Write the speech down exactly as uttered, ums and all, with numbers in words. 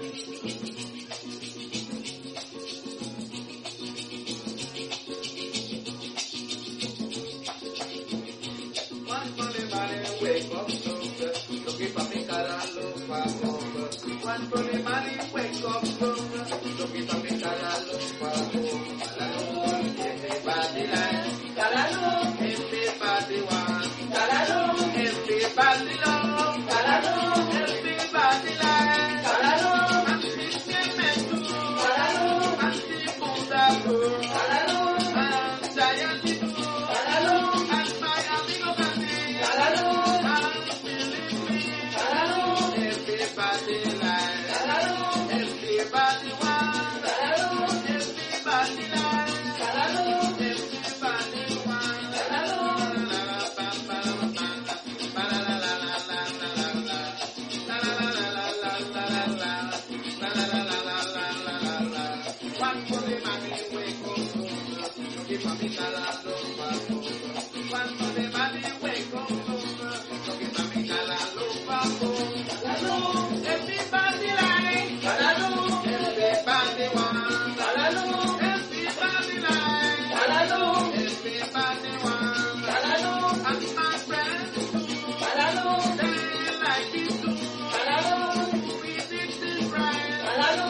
Wake up, looking for me, cara, look for one for the money, wake up, looking for me, cara, look for everybody like, Calalo, everybody want, Calalo, everybody love, Calalo, everybody like, Calalo, and this game too, Calalo, and the Buddha, Calalo, and Giant too, Calalo, and my amigo Gandhi, Calalo. Everybody like, everybody want, everybody like, everybody want, one for the money, wake up, looking for me, Calalo, one for the money, wake up, looking for me, Calalo, everybody like, Calalo, everybody want, Calalo, everybody like, Calalo, everybody want, Calalo, and my friends too, Calalo, they like it too, Calalo, we did this right, Calalo.